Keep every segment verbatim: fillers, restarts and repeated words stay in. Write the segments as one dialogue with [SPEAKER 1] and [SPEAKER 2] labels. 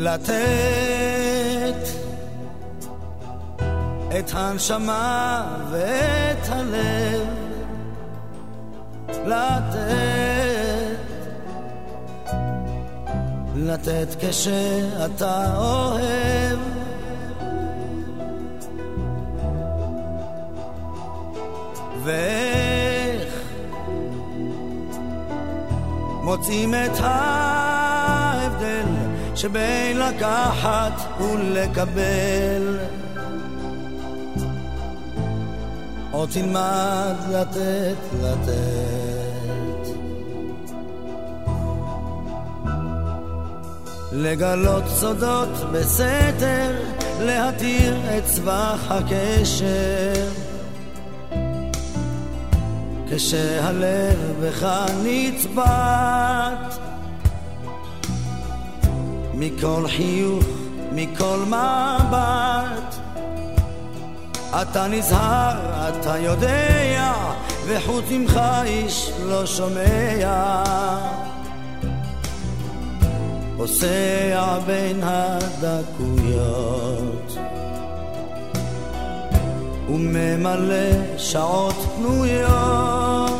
[SPEAKER 1] לתת את הנשמה ואת הלב, לתת, לתת כשאתה אוהב, ואיך מוצאים את ההבדל שבין לקחת ולקבל, או תלמד לתת, לתת, לגלות סודות בסתר, להתיר את צבח הקשר, כשהלב בך נצבט, מכל חיוך, מכל מבט, אתה נזהר, אתה יודע, וחוץ ממך איש לא שומע, פוסע בין הדקויות וממלא שעות פנויות,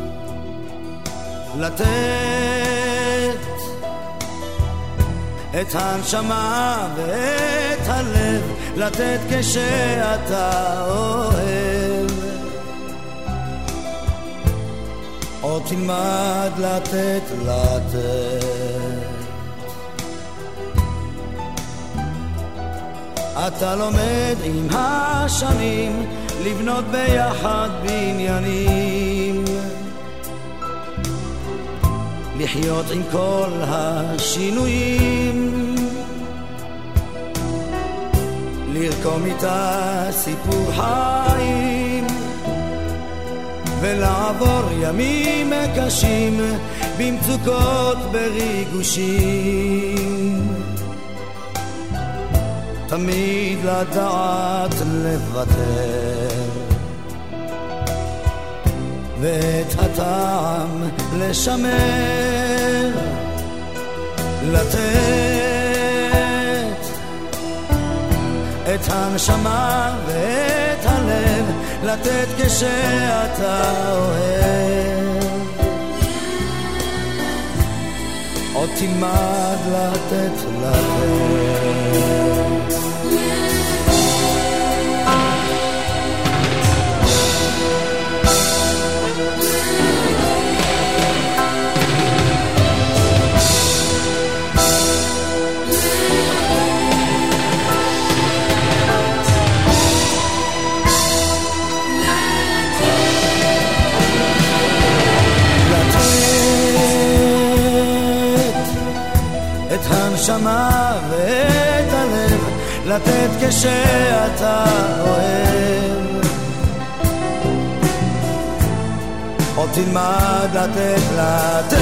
[SPEAKER 1] לתת את הנשמה ואת הלב, לתת כשאתה אוהב, או תלמד לתת, לתת, אתה לומד עם השנים לבנות ביחד בניינים, לחיות עם כל השינויים, לרקום איתה סיפור חיים, ולעבור ימים קשים במצוקות בריגושים, תמיד לדעת לוותר, ואת הטעם לשמר, לתת את הנשמה ואת הלב, לתת כשאתה אוהב, עוד תלמד לתת, לתת, את הנשמה ואת הלב, לתת כשאתה אוהב, עוד תלמד לתת, לתת,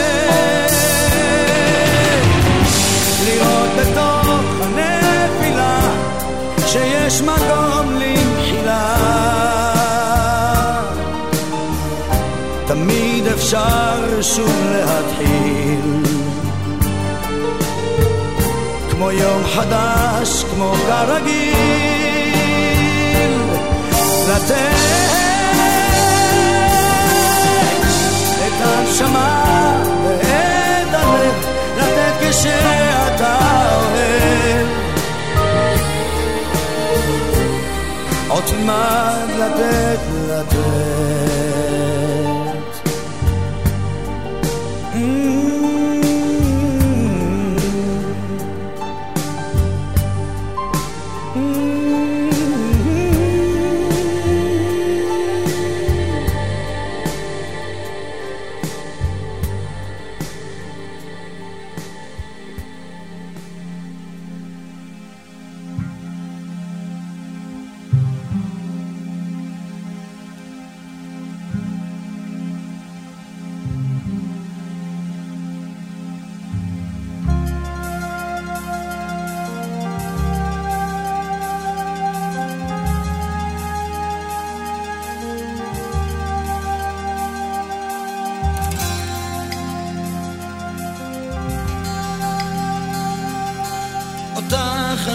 [SPEAKER 1] לראות בתוך הנפילה שיש מקום למחילה, תמיד אפשר שוב להתחיל, כמו יום חדש, כמו כרגיל, לתת את הנשמה ואת הלב, לתת כשאתה אוהב, עוד תלמד לתת, לתת,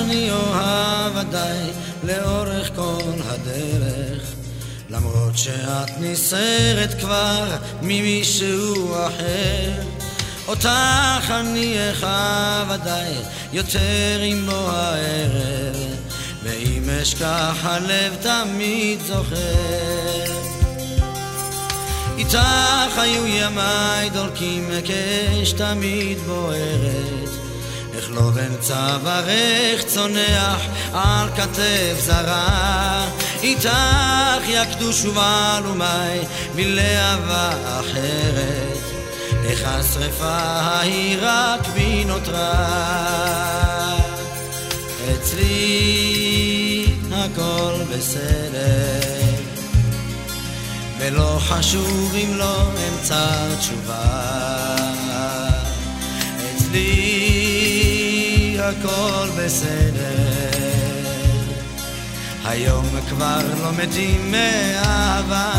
[SPEAKER 1] אני אוהב עדיי לאורך כל הדרך, למרות שאת נסערת כבר ממישהו אחר. אותך אני אחב עדיי יותר עם בוא הערב, ואם אשכח הלב תמיד זוכר. איתך היו ימיי דולקים אש תמיד בוערת, איך לא בן צווארך צונח על כתף זרה. איתך יקדו שוב אלומי בלהבה אחרת, איך השרפה ההיא רק בי נותרה. אצלי הכל בסדר, ולא חשוב אם לא אמצא תשובה. אצלי הכל בסדר, היום כבר לא מתים מאהבה.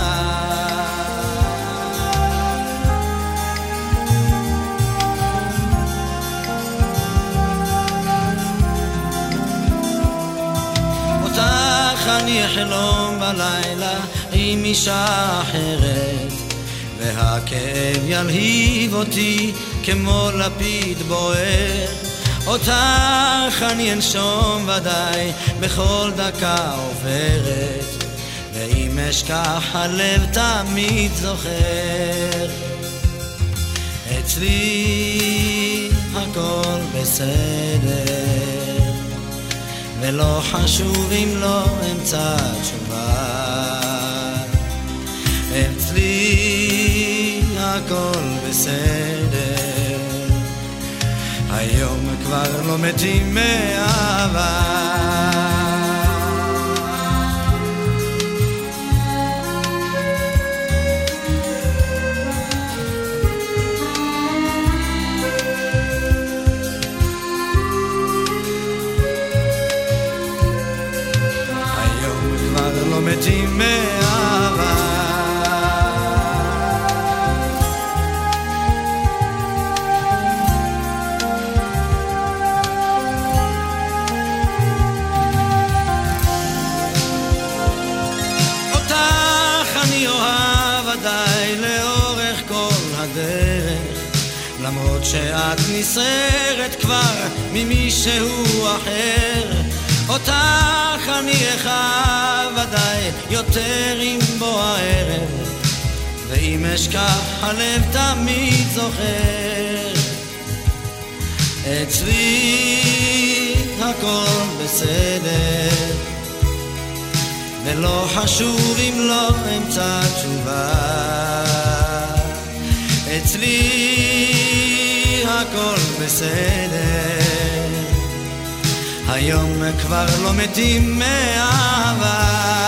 [SPEAKER 1] אותך אני אחלום בלילה עם אישה אחרת, והכאב ילהיב אותי כמו לפיד בוער. אותך אני אנשום ודאי בכל דקה עוברת, ואם אשכח הלב תמיד זוכר. אצלי הכל בסדר, ולא חשוב אם לא אמצא תשובה. אצלי הכל בסדר, היום כבר לא מתים מאהבה. היום כבר לא מתים מאהבה. לאורך כל הדרך, למרות שאת נסערת כבר ממישהו אחר. אותך אני אחב ודאי יותר עם בוא הערב, ואם אשכח הלב תמיד זוכר. אצלי הכל בסדר, ולא חשוב אם לא אמצא תשובה. אצלי הכל בסדר, היום כבר לא מתים מאהבה.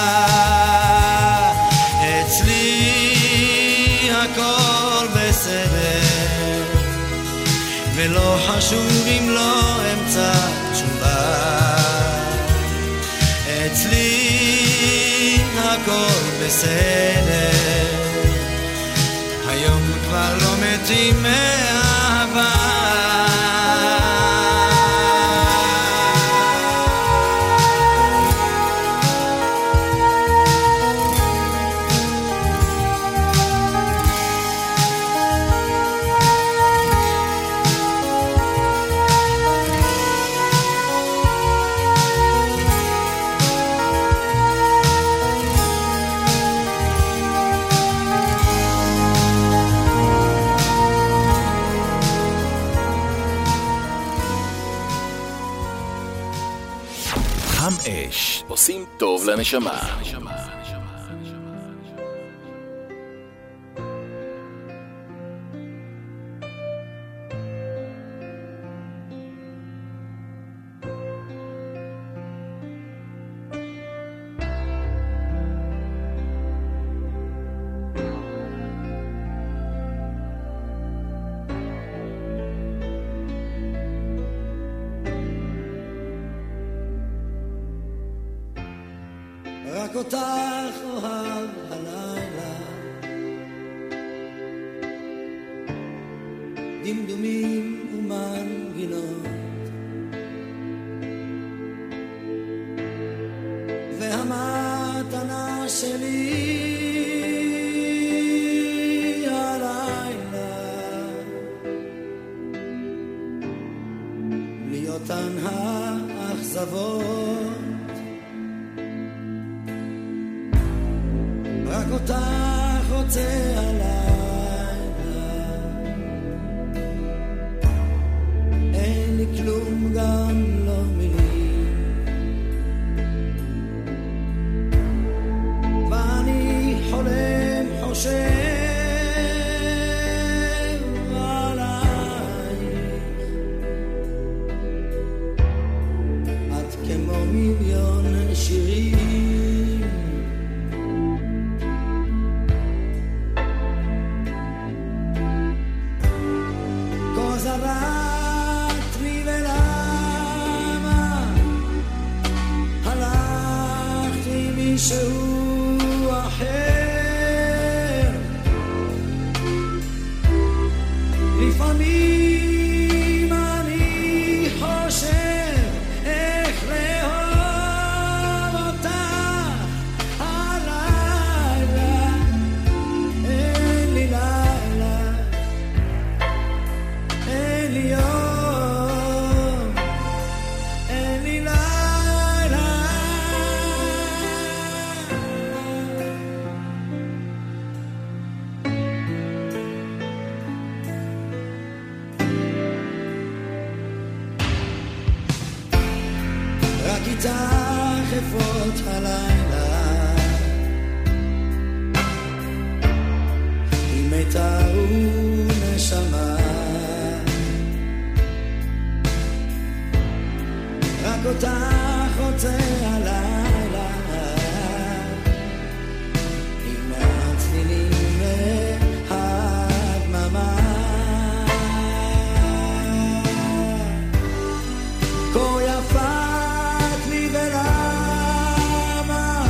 [SPEAKER 1] אצלי הכל בסדר, ולא חשוב אם לא אמצא תשובה. אצלי הכל בסדר, היום כבר לא מתים מאהבה.
[SPEAKER 2] אש, עושים טוב לנשמה.
[SPEAKER 1] רק אותך אוהב הלילה, דמדומים ומנגינות, המתנה שלי הלילה, בלי אותן האכזבות, רק אותך רוצה הלילה, אין לי כלום גם לא מילים, ואני חולם חושב עלייך, את כמו מיליון שירים, כה זרעת לי ולמה הלכת עם מישהו אחר, לפעמים אני חושב איך לאהוב אותך הלילה, אין לי לילה, אין לי יום, אין לי לילה. רק איתך אפות הלילה, עם מיתר ונשמה, רק אותך רוצה הלילה, עם הצלילים והדממה, כה יפת לי ולמה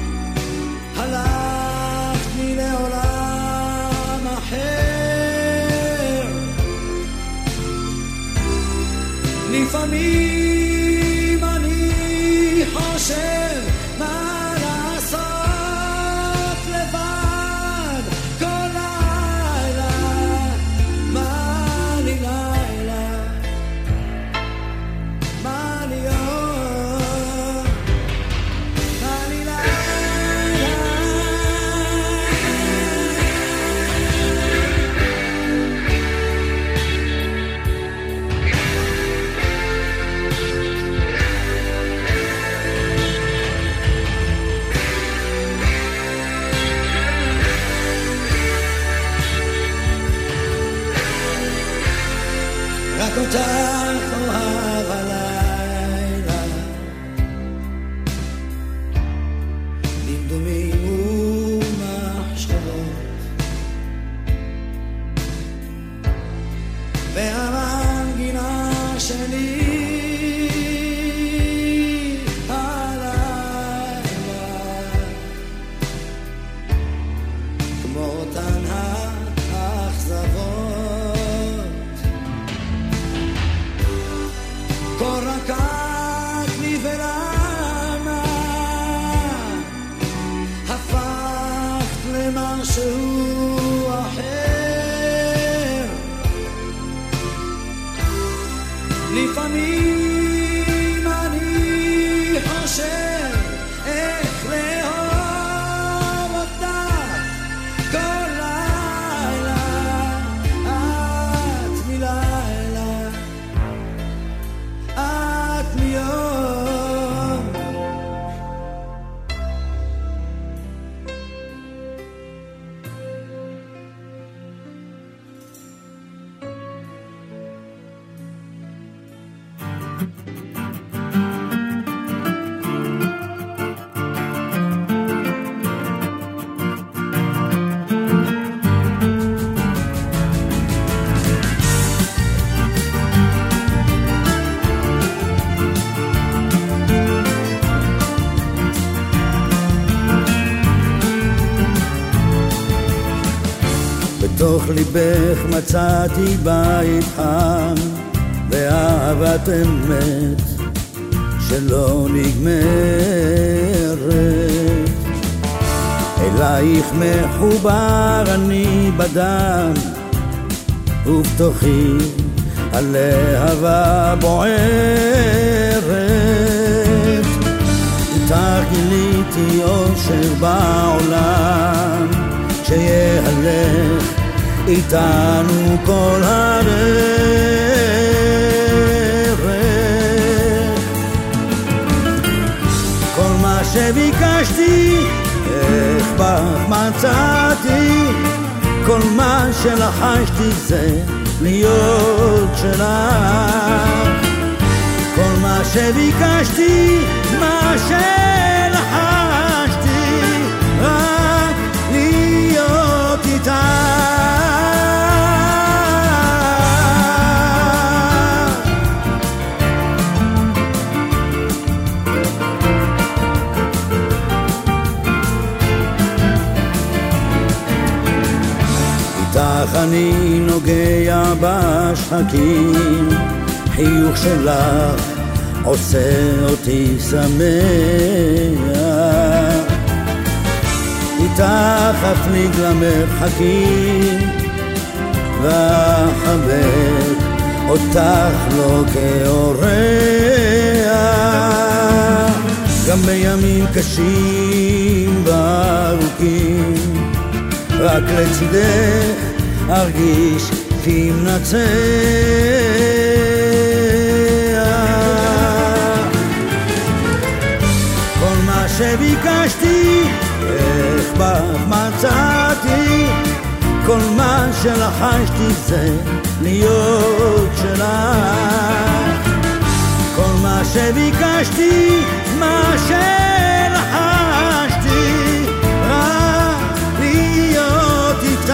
[SPEAKER 1] הלכת לי לעולם אחר, לפעמים אני חושב מה לעשות לבד כל לילה, מה לי לילה, מה לי יום, מה לי לילה. רק אותך אוהב הלילה, דמדומים ומחשבות, והמנגינה שלי הלילה, כמו אותן האכזבות, כה רקעת לי ולמה הפכת למשהו אחר, לפעמים אני חושב איך לאהוב אותך כל לילה, את מלילה, את מיום. בתוך ליבך מצאתי בית חם ואהבת אמת שלא נגמרת, אלייך מחובר אני בדם, ובתוכי הלהבה בוערת. איתך גיליתי אושר בעולם, שיהלך איתנו כל הדרך. כל מה שביקשתי איך בך מצאתי, כל מה שלחשתי זה להיות שלך. כל מה שביקשתי, מה שלחשתי, רק להיות איתך. איתך אני נוגע בשחקים, חיוך שלך עושה אותי שמח. איתך אפליג למרחקים ואחבק אותך לא כאורח. גם בימים קשים וארוכים רק לצידך ארגיש כמנצח. כל מה שביקשתי איך בך מצאתי, כל מה שלחשתי זה להיות שלך. כל מה שביקשתי, מה שלחשתי, רק להיות איתך.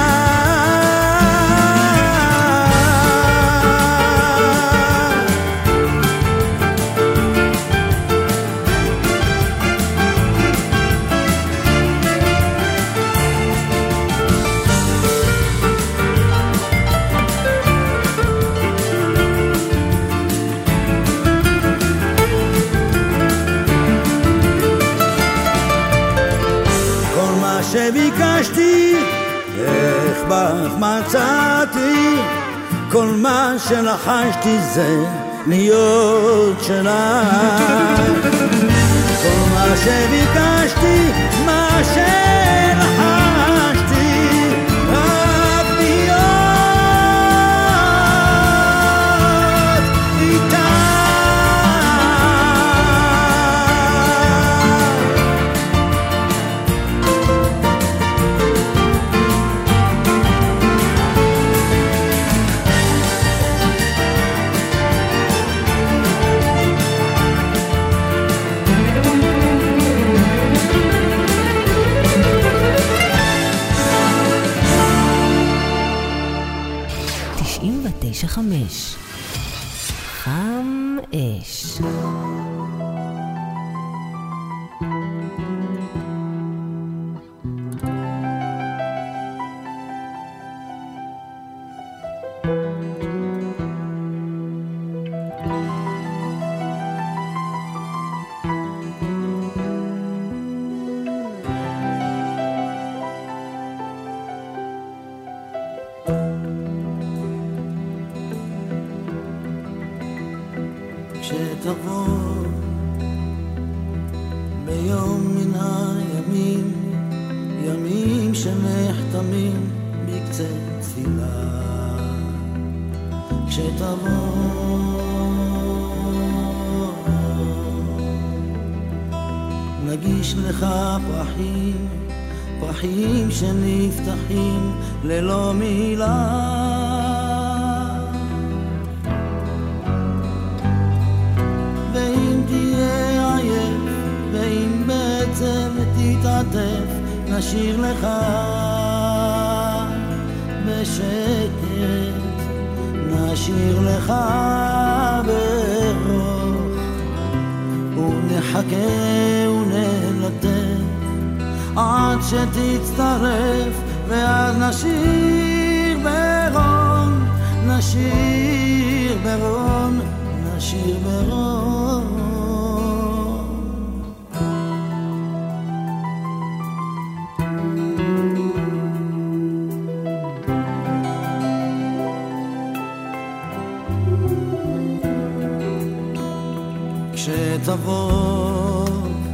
[SPEAKER 1] שביקשתי איך בך מצאתי, כל מה שלחשתי זה להיות שלך. כל מה שביקשתי, מה שלחשתי, רק להיות איתך.
[SPEAKER 3] תשע חמש חם אש.
[SPEAKER 1] כשתבוא ביום מן הימים, ימים שנחתמים בקצה תפילה, כשתבוא נגיש לך פרחים, פרחים שנפתחים ללא מילה. תתעטף נשאיר לך בשקט, נשאיר לך ברוך, ונחכה ונלטף עד שתצטרף, ואז נשאיר ברון, נשאיר ברון, נשאיר ברון. תבוא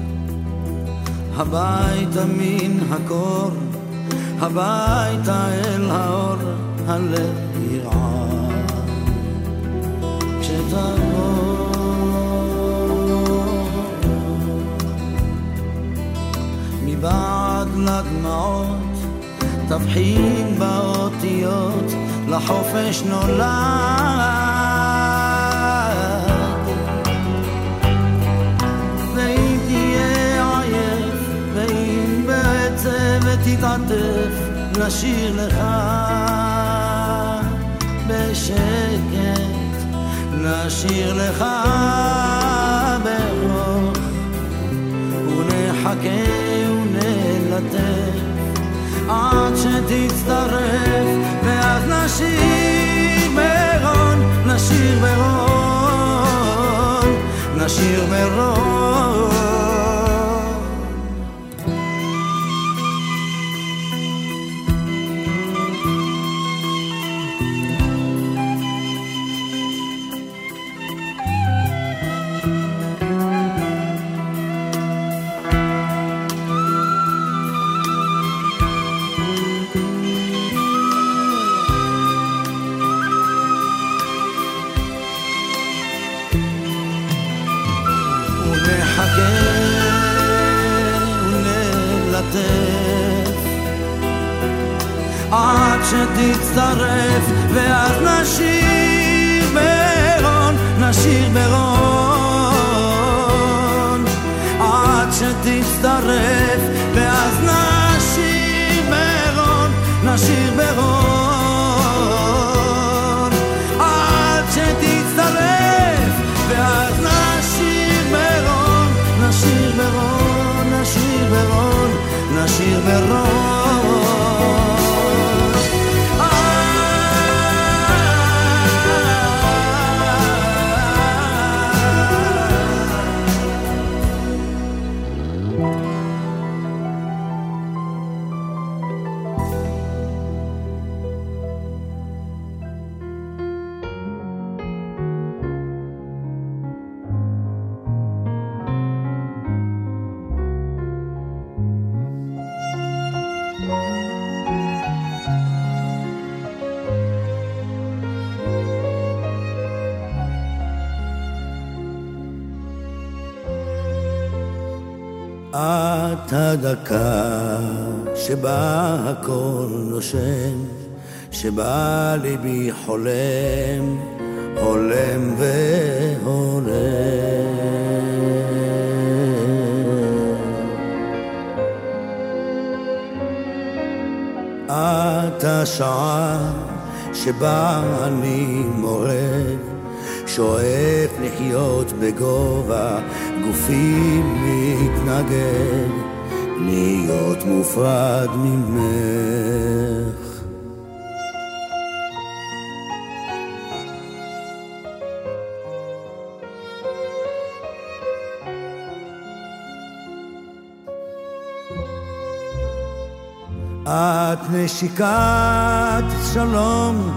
[SPEAKER 1] הביתה מן הקור, הביתה אל האור, הלב ירעד כשתבוא. מבעד לדמעות תבחין באותיות, לחופש נולד. ואם תהיה עייף, ואם בעצב ותתעטף, נשאיר לך בשקט, נשאיר לך ברוך, ונחכה ונלטף עד שתצטרף, ואז נשיר ברון, נשיר ברון, נשיר ברון. עד שתצטרף, ואז נשיר ברון, נשיר ברון. עד שתצטרף, ואז נשיר ברון, נשיר ברון. עד שתצטרף, ואז נשיר ברון, נשיר ברון, נשיר ברון, נשיר ברון. את הדקה שבה הכל נושם, שבה ליבי חולם, חולם והולם. את השעה שבה אני מורד, שואף לחיות בגובה, גופי מתנגד להיות מופרד ממך. את נשיקת שלום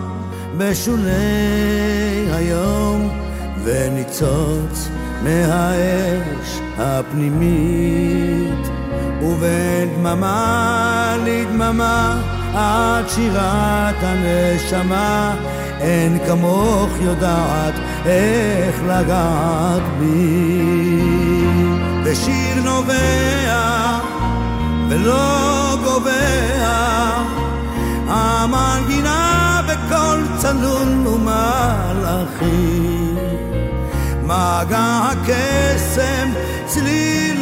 [SPEAKER 1] בשולי היום, וניצוץ מהאש הפנימית, ובין דממה לדממה את שירת הנשמה, אין כמוך יודעת איך לגעת בי. בשיר נובע ולא גובע, המנגינה בקול צלול ומלאכי, מגע הקסם צליל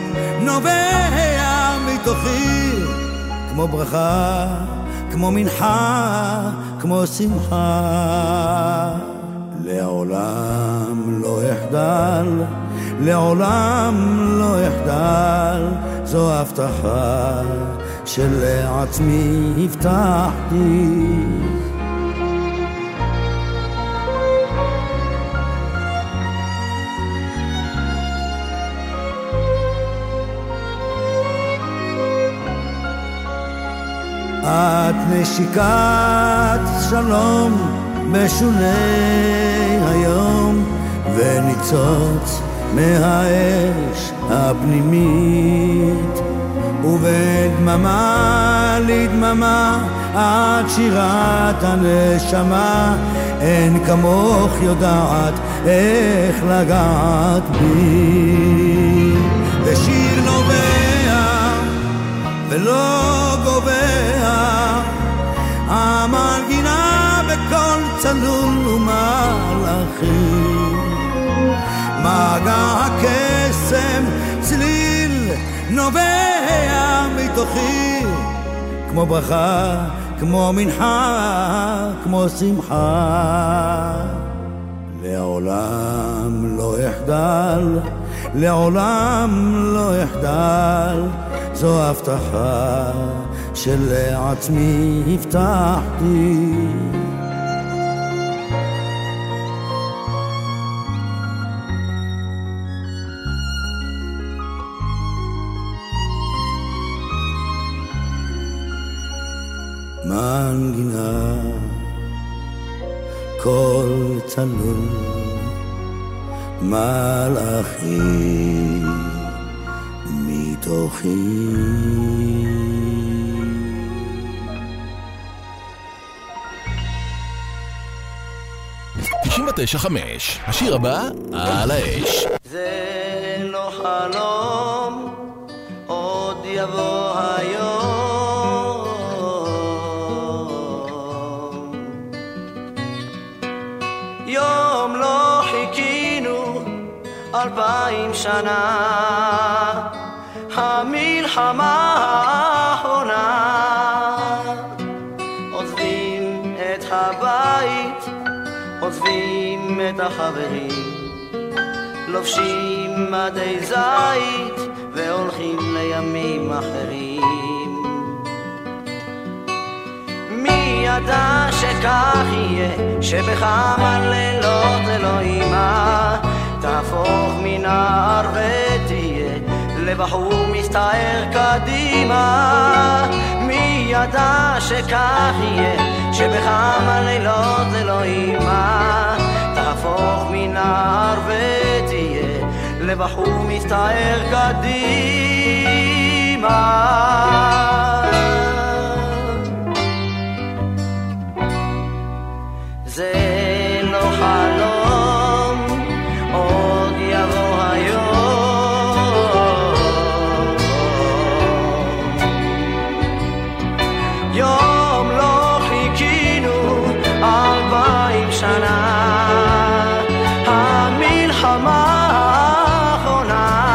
[SPEAKER 1] נובע מתוכי, כמו ברכה, כמו מנחה, כמו שמחה. לעולם לא יחדל, לעולם לא יחדל, זו הבטחה שלעצמי הבטחתי. את נשיקת שלום בשולי היום, וניצוץ מהאש הפנימית, ובין דממה לדממה עד שירת הנשמה, אין כמוך יודעת איך לגעת בי. ושיר נובע ולא גובע, המנגינה בקול צלול ומלאכים, מגע הקסם צליל נובע מתוכי, כמו ברכה, כמו מנחה, כמו שמחה. לעולם לא אחדל, לעולם לא אחדל, זו הבטחה שלעצמי הבטחתי. מנגינה קול צלול מלאכי מתוכי.
[SPEAKER 2] תשעים ותשע חמש, השיר הבא על האש.
[SPEAKER 1] זה לא חלום, עוד יבוא היום, יום לא חיכינו אלפיים שנה, המלחמה האחרונה, עוזבים את הבית, עוזבים את החברים, לובשים מדי זית והולכים לימים אחרים. מי ידע שכך יהיה, שבכמה לילות אלוהימה תהפוך מנער ותהיה לבחור מסתער קדימה. מי ידע שכך יהיה, שבכמה לילות אלוהימה תהפוך מנער ותהיה לבחור מסתער קדימה. זה לא חלום, עוד יבוא היום, יום לא חיכינו אלפיים שנה, המלחמה האחרונה,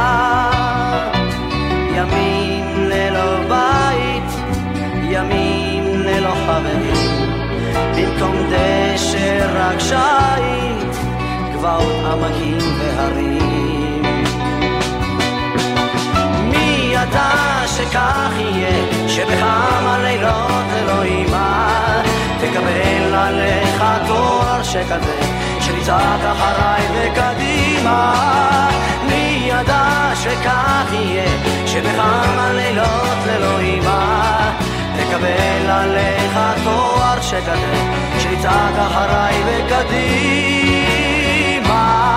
[SPEAKER 1] ימים ללא בית, ימים ללא חברים, במקום דשא רק שית, גבעות עמקים והרים. מי ידע שכך יהיה, שבכמה לילות אלוהימה תקבל עליך תואר שכזה, שתצעק אחריי וקדימה. מי ידע שכך יהיה, שבכמה לילות אלוהימה תקבל עליך תואר שכזה, שתצעק אחריי וקדימה.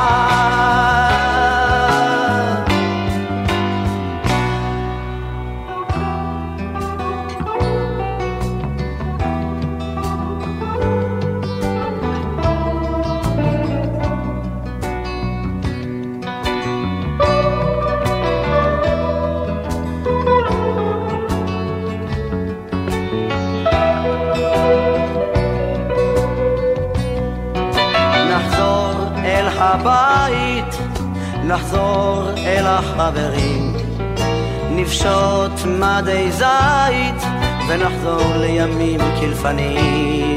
[SPEAKER 1] הבית, נחזור אל החברים, נפשוט מדי זית ונחזור לימים כלפנים.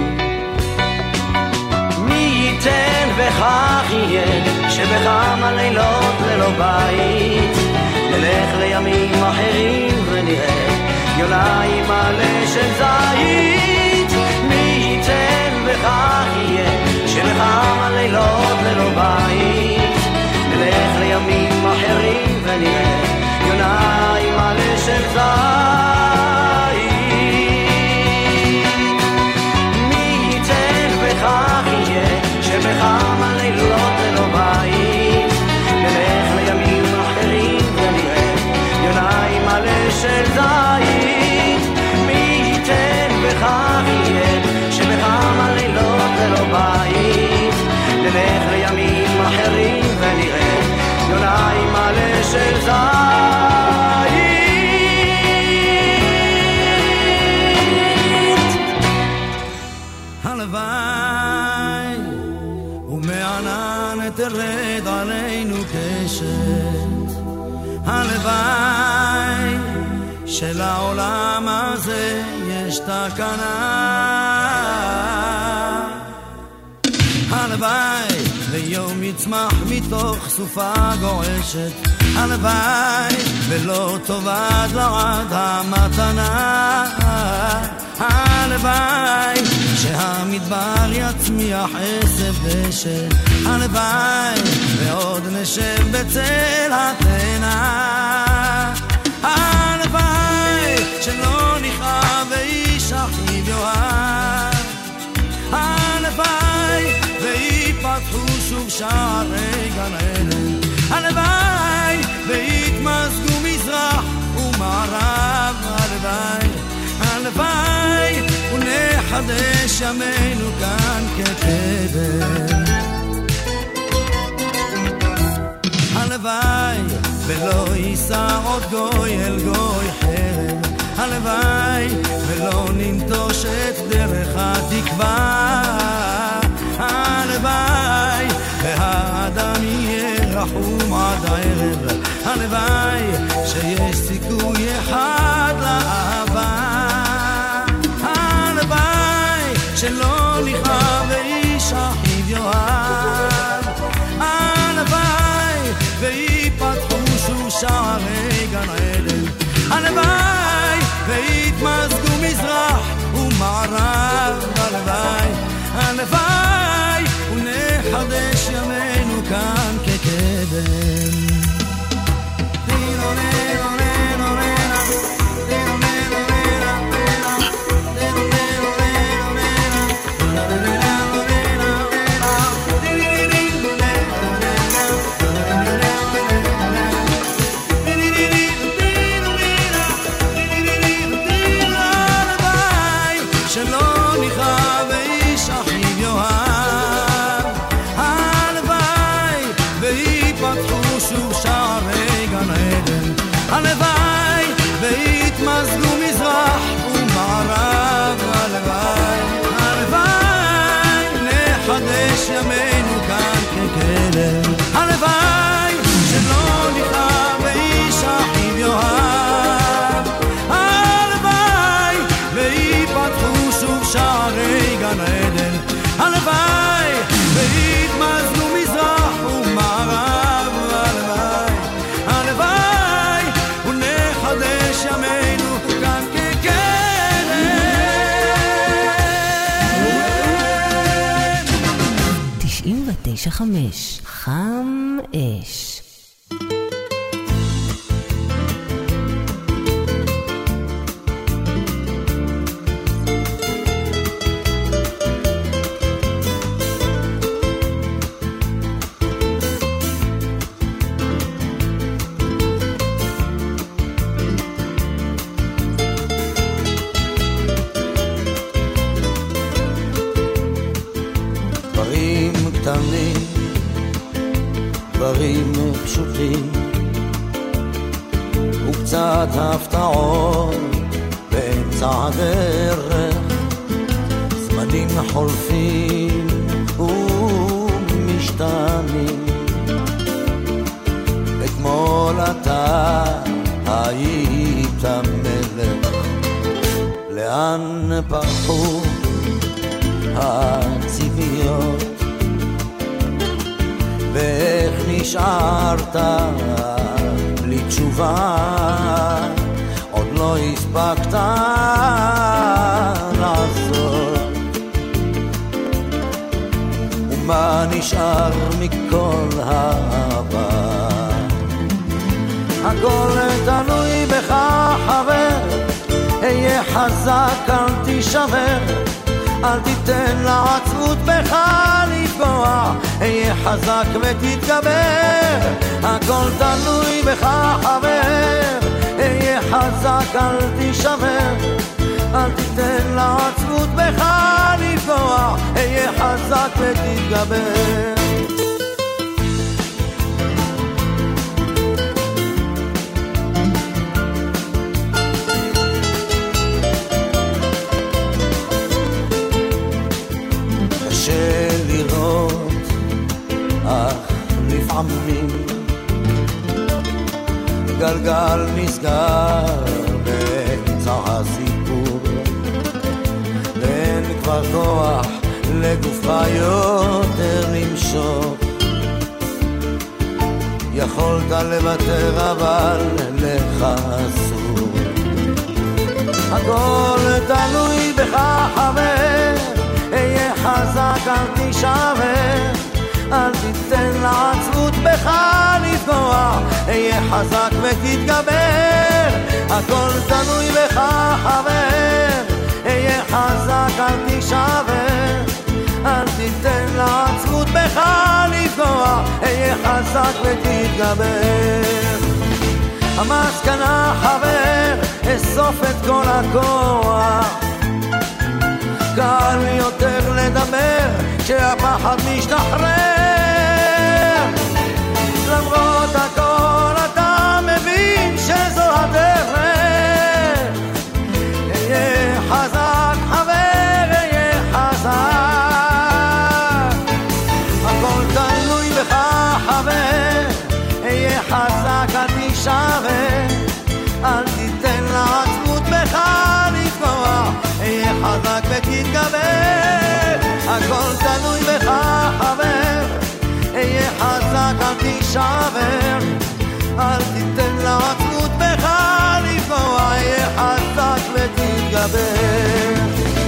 [SPEAKER 1] מי ייתן וכך יהיה, שבכמה לילות ללא בית נלך לימים אחרים ונראה יונה עם מלא של זית. מי ייתן וכך יהיה, שבכמה לילות ללא בית נלך לימים אחרים ונראה יונה עם מלא של זית. מי ייתן וכך יהיה, שבכמה לילות ללא בית נלך הלוואי שלעולם הזה יש תקנה, הלוואי ויום יצמח מתוך סופה גועשת, הלוואי ולא תאבד לעד המתנה, הלוואי שהמדבר יצמיח עשב דשא, הלוואי ועוד נשב בצל התאנה, הלוואי שלא נכאב ואיש אחיו יאהב, הלוואי ויפתחו שוב שערי גן עדן, הלוואי ויתמזגו מזרח ומערב, הלוואי הלוואי ונחדש ימינו כאן כקדם, הלוואי ולא ייסע עוד גוי אל גוי חרב, הלוואי ולא ננטוש את דרך התקווה, הלוואי והאדם יהיה רחום עד הערב, הלוואי שיש סיכוי אחד לאהבה, הלוואי שלא נכאב ואיש אחיו יאהב, הלוואי ויפתחו שוב שערי גן עדן, הלוואי ויתמזגו מזרח ומערב, הלוואי הלוואי ונחדש ימינו כאן כקדם. הלוואי ויתמזגו מזרח ומערב, הלוואי הלוואי נחדש ימינו כאן כקדם, הלוואי שלא נכאב ואיש אחיו יאהב, הלוואי ויפתחו שוב שערי גן עדן, הלוואי ויתמזגו מזרח ומערב, הלוואי הלוואי ונחדש ימינו כאן כקדם.
[SPEAKER 3] תשעים ותשע חמש חם אש.
[SPEAKER 1] דברים פשוטים וקצת הפתעות באמצע הדרך, זמנים חולפים ומשתנים, אתמול אתה היית מלך, לאן פרחו הציפיות ואיך נשארת בלי תשובה, עוד לא הספקת לעשות, ומה נשאר מכל העבר? הכל תלוי בך חבר, היה חזק אל תישבר, אל תיתן לעצבות בך לפגוע, היה חזק ותתגבר, הכל תלוי בך חבר, היה חזק אל תישבר, אל תיתן לעצבות בך לפגוע, היה חזק ותתגבר. לפעמים הגלגל נסגר באמצע הסיפור, ואין כבר כוח לגופך יותר למשוך. יכולת לוותר אבל לך אסור. הכל תלוי בך חבר, אהיה חזק אל תישבר, אל תיתן לעצבות בך לפגוע, אהיה חזק ותתגבר. הכל תלוי בך חבר, אהיה חזק אל תישבר, אל תיתן לעצבות בך לפגוע, אהיה חזק ותתגבר. המסקנה חבר, אסוף את כל הכוח, קל יותר לדבר כשהפחד משתחרר. למרות הכל אתה מבין שזו הדרך, אהיה חזק חבר, אהיה חזק. הכל תלוי בך חבר, אהיה חזק אל תישבר, אל תיתן לעצמות בך לפגוע, אהיה חזק ותתגבר. הכל תלוי בך חבר, אהיה חזק אל תישבר, אל תיתן לעצמות בך לפגוע, אהיה חזק ותתגבר.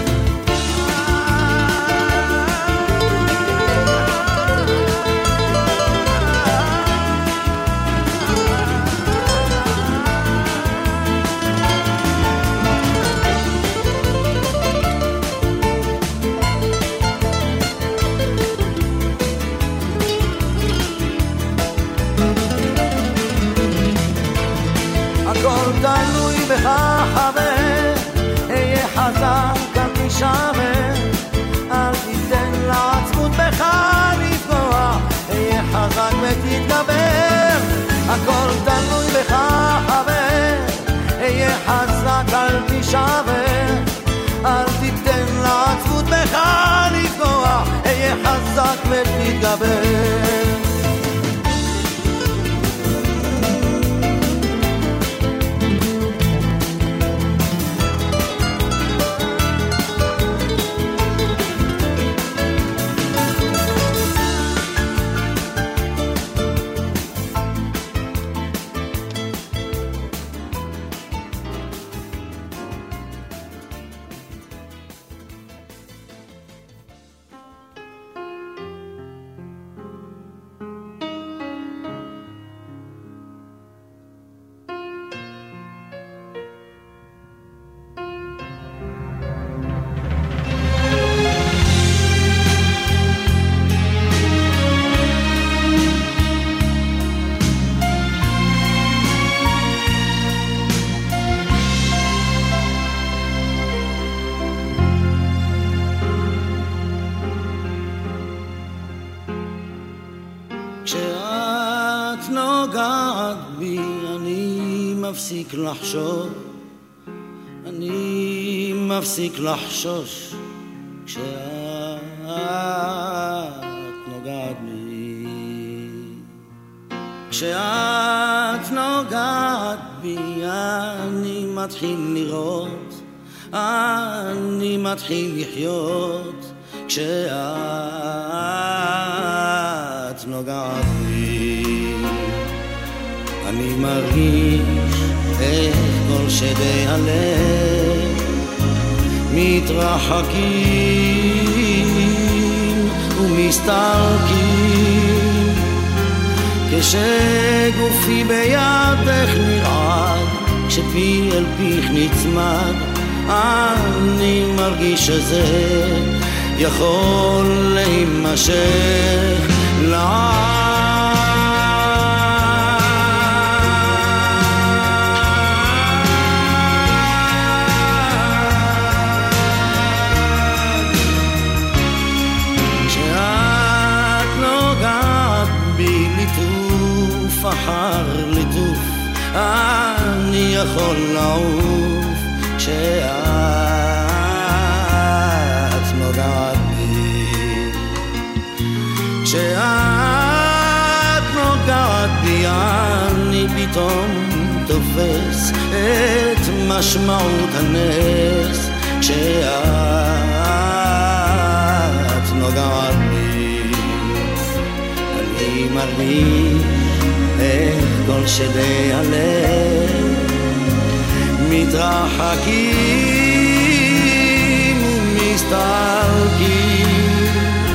[SPEAKER 1] הכל תלוי בך חבר, אהיה חזק אל תישבר, אל תיתן לעצמות בך לפגוע, אהיה חזק ותתגבר. הכל תלוי בך חבר, אהיה חזק אל תישבר, אל תיתן לעצמות בך לפגוע, אהיה חזק ותתגבר. כשאת נוגעת בי אני מפסיק לחשוב, אני מפסיק לחשוש. כשאת נוגעת בי, כשאת נוגעת בי אני מתחיל לראות, אני מתחיל לחיות. כשאת נוגעת בי אני מרגיש איך כל שדי הלב מתרחקים ומסתלקים, כשגופי בידך נרעד, כשפי אל פיך נצמד, אני מרגיש שזה יכול להימשך לעד. כשאת נוגעת בי ליטוף אחר ליטוף, אני יכול לעוף. כשאת נוגעת בי, כשאת נוגעת בי אני פתאום תופס את משמעות הנס כשאת נוגעת בי. אני מרגיש איך כל שדי הלב מתרחקים ומסתלקים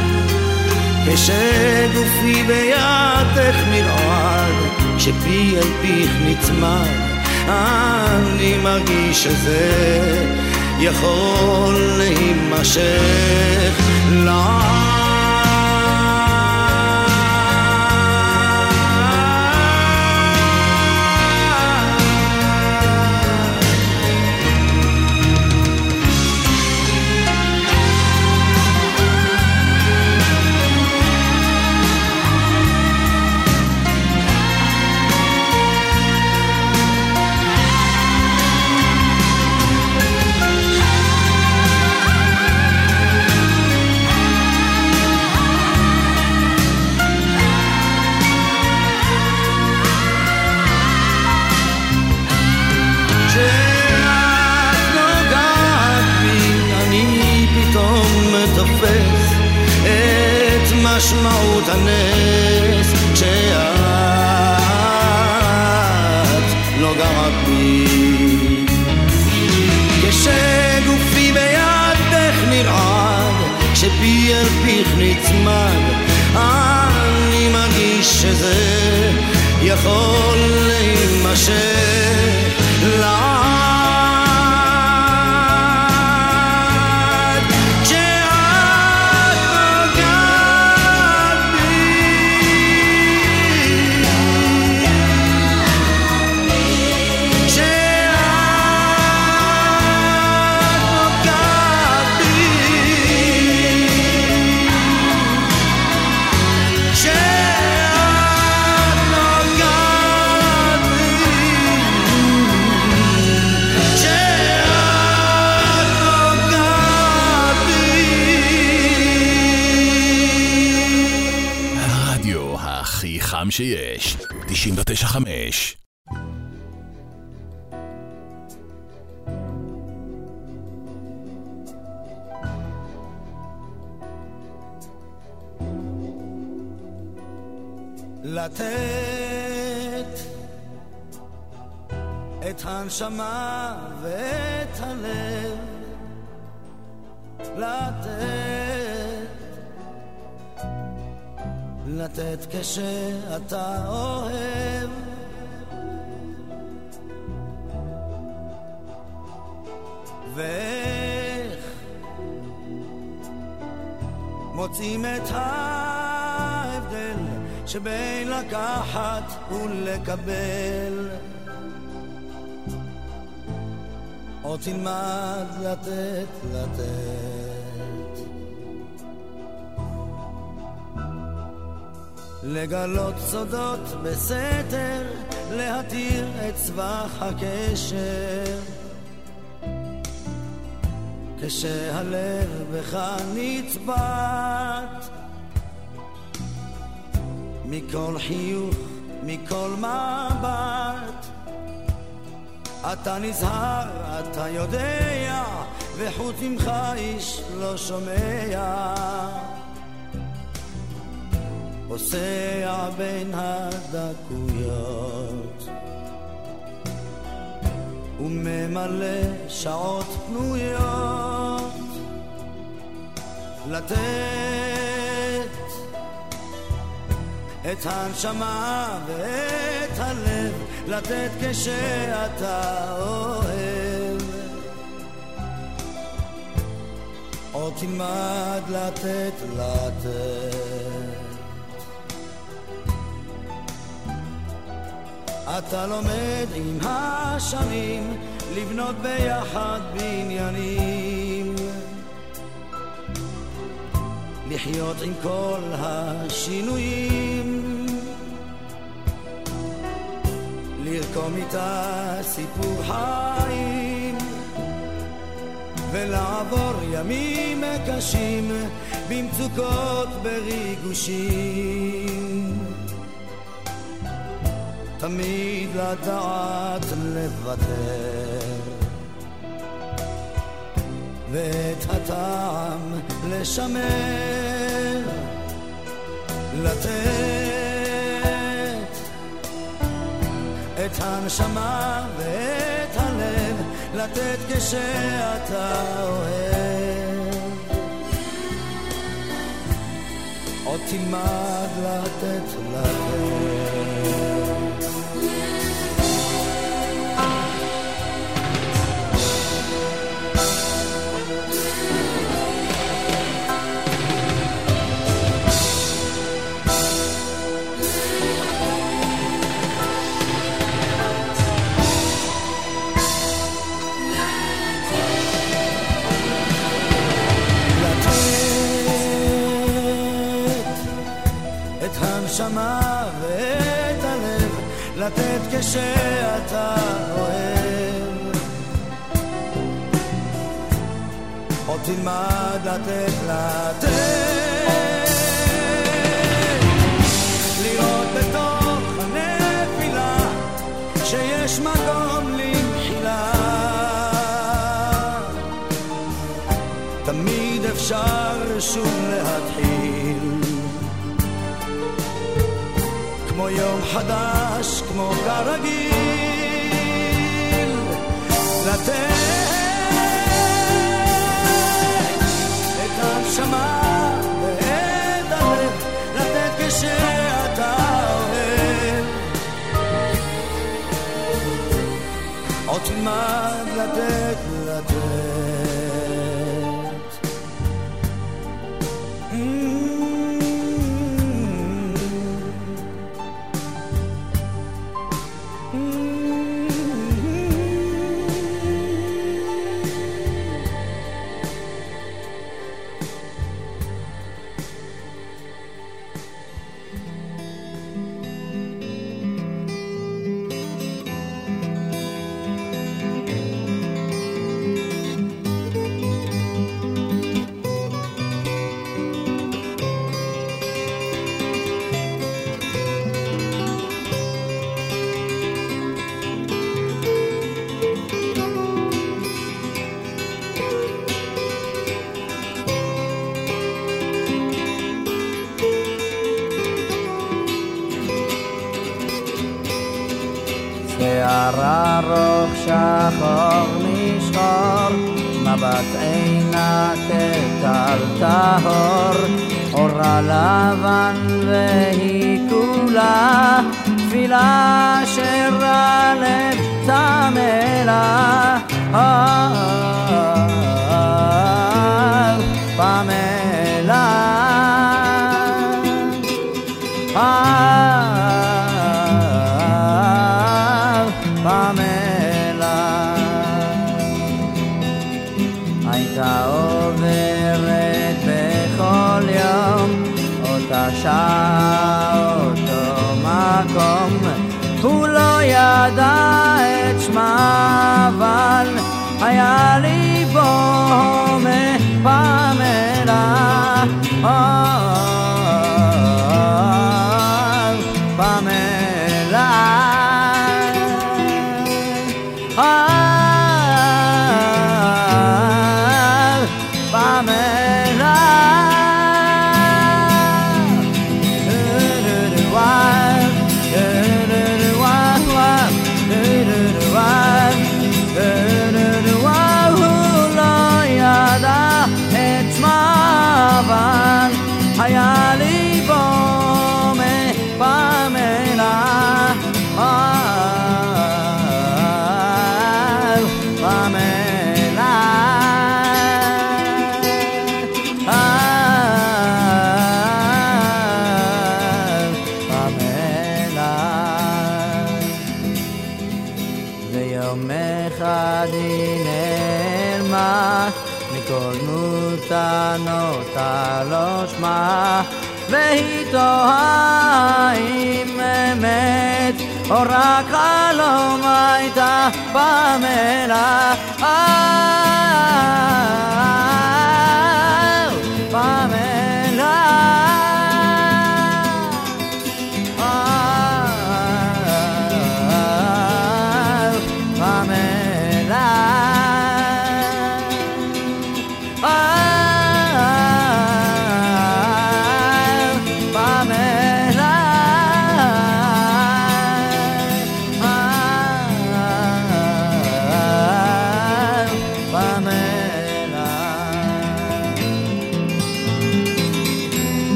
[SPEAKER 1] כשגופי בידך נרעד, כשפי אל פיך נצמד, אני מרגיש שזה יכול להימשך לעד. משמעות הנס כשאת נוגעת בי, כשגופי בידך נרעד, כשפי אל פיך נצמד, אני מרגיש שזה יכול להימשך לעד.
[SPEAKER 2] חם שיש, תשעים ותשע חמש.
[SPEAKER 1] לתת את הנשמה ואת הלב, לתת לתת כשאתה אוהב, ואיך מוצאים את ההבדל שבין לקחת ולקבל, או תלמד לתת לתת לגלות סודות בסתר, להתיר את צבח הקשר, כשהלב בך נצבט, מכל חיוך, מכל מבט, אתה נזהר, אתה יודע, וחוץ ממך איש לא שומע, פוסע בין הדקויות וממלא שעות פנויות, לתת את הנשמה ואת הלב, לתת כשאתה אוהב, או תלמד לתת לתת. אתה לומד עם השנים לבנות ביחד בניינים, לחיות עם כל השינויים, לרקום איתה סיפור חיים, ולעבור ימים קשים במצוקות בריגושים, תמיד לדעת לוותר ואת הטעם לשמר, לתת את הנשמה ואת הלב, לתת כשאתה אוהב. עוד תלמד לתת לתת. הנשמה ואת הלב, לתת כשאתה אוהב. עוד תלמד לתת לתת, לראות בתוך הנפילה שיש מקום למחילה. תמיד אפשר שוב להתחיל כמו יום חדש, כמו כרגיל, לתת את הנשמה ואת הלב, לתת כשאתה אוהב. עוד תלמד לתת לתת.
[SPEAKER 4] שערה רוך שחור משחור, מבט עינה כטל טהור, אורה לבן והיא כולה תפילה שרה לב תמלה. פמלה פמלה הייתה עוברת בכל יום אותה שעה אותו מקום, הוא לא ידע את שמה אבל היה ליבו מפמלה. פמלה היה ליבו מפמלה. פמלה פמלה ויום אחד היא נעלמה מכל נותנותה לא שמה, והיא תוהה אם אמת או רק חלום הייתה פמלה. פמלה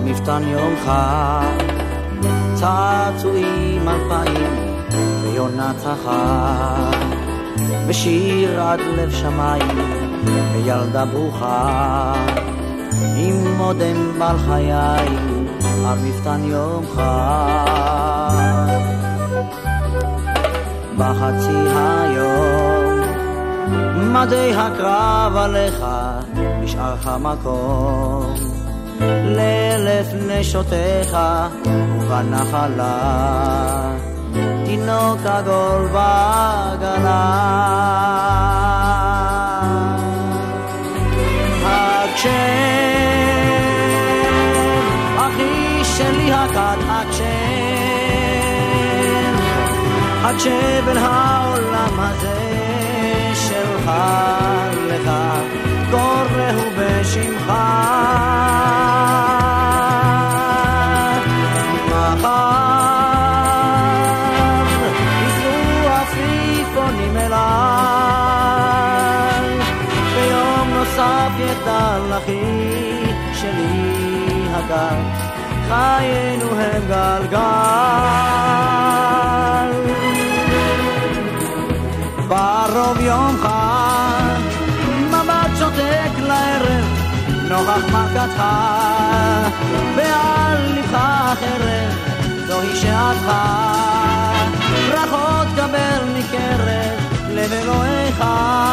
[SPEAKER 4] מפתן יום חג, צעצועים אלפיים ויונת החג, ושיר עד לב שמיים וילדה ברוכה, עם מודם בעל חיי על מפתן יום חג. בחצי היום מדי הקרב עליך נשארך מקום, לאלף נשותיך ובנחלה תינוק עגול בעגלה. הקשב אחי שלי הקט, הקשב הקשב אל העולם הזה שלך, לך קוראו בשמך. יגדל אחי שלי הגל, חיינו הם גלגל. ברוב יום חג מבט שותק לערב נוכח מכתך, ועל לבך חרב זוהי שעתך, ברכות קבל מקרב לב אלוהיך.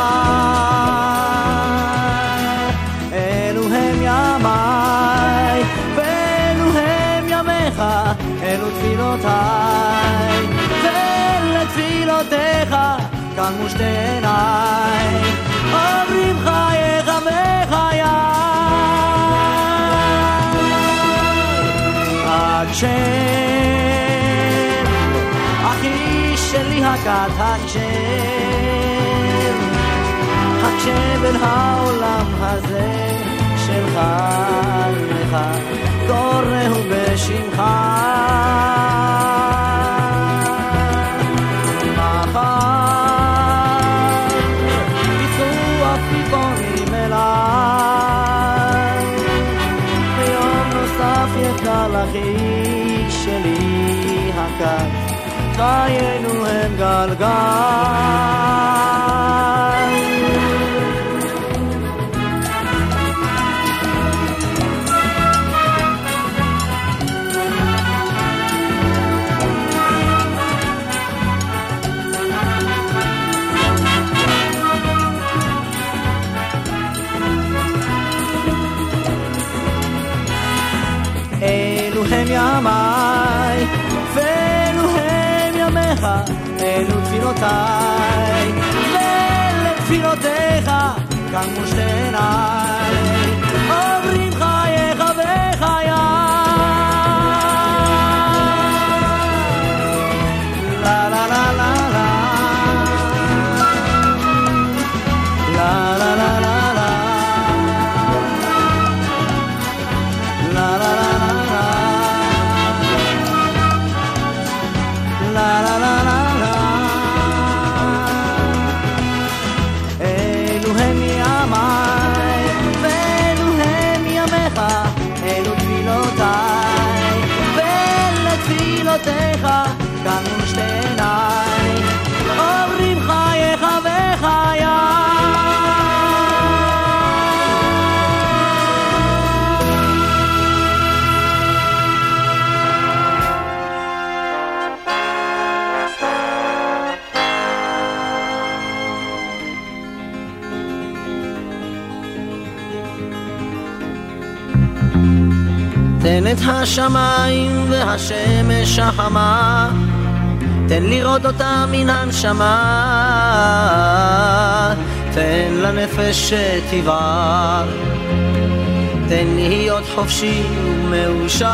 [SPEAKER 4] אלו הם ימיי ואלו הם ימיך, אלו תפילותיי ולתפילותיך קמו שתי עיניי, עוברים חייך וחיי. הקשב אחי שלי הקט, הקשב הקשב אל העולם הזה שלך, לך קוראו בשמך. מחר יצאו אפיקונים אליי, ביום נוסף יגדל אחי שלי הקט, חיינו הם גלגל. אלו הם ימיי ואלו הם ימיך, אלו תפילותיי ולתפילותיך קמו שתי עיניי, עוברים חייך וחיי. לה לה לה לה לה לה לה לה לה קמו שתי עיניי, עוברים חייך וחיי. תן את השמיים והשמש החמה, תן לראות אותה מן הנשמה, תן לנפש שתבער, תן להיות חופשי ומאושר.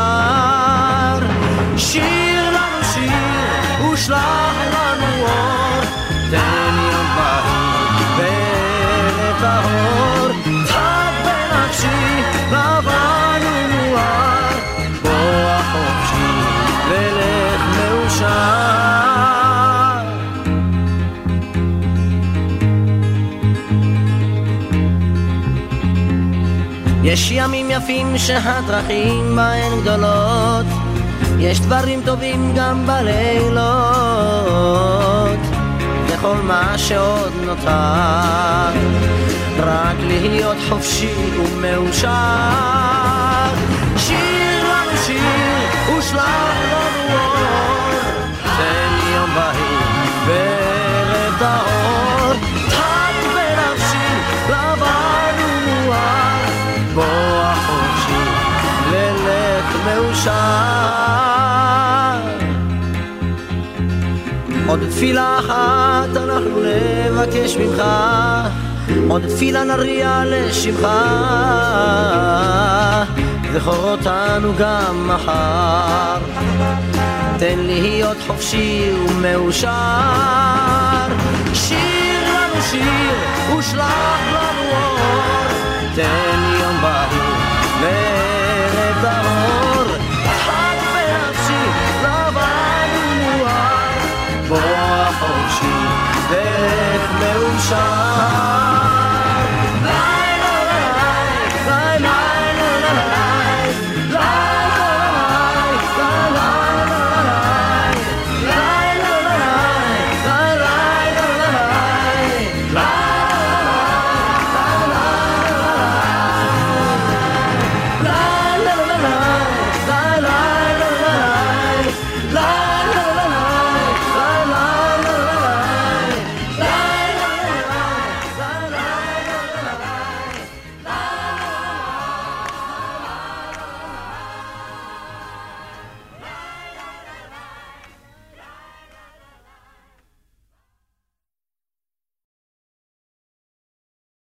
[SPEAKER 4] שיר לנו שיר ושלח לנו אור, תן להיות בהיר ולטהור, חד בנפשי לבן ומואר, בוא חופשי ולך מאושר. יש ימים יפים שהדרכים בהן גדולות, יש דברים טובים גם בלילות, וכל מה שעוד נותר רק להיות חופשי ומאושר. שיר לנו שיר ושלח לנו אור, תן לי יום בהיר וערב טהור, תחת בנפשי לבן ומואר, בוא החופשי ללך מאושר. עוד תפילה אחת אנחנו נבקש ממך, עוד תפילה נריע לשמך, זכור אותנו גם מחר, תן להיות חופשי ומאושר. שיר לנו שיר ושלח לנו אור, תן יום בהיר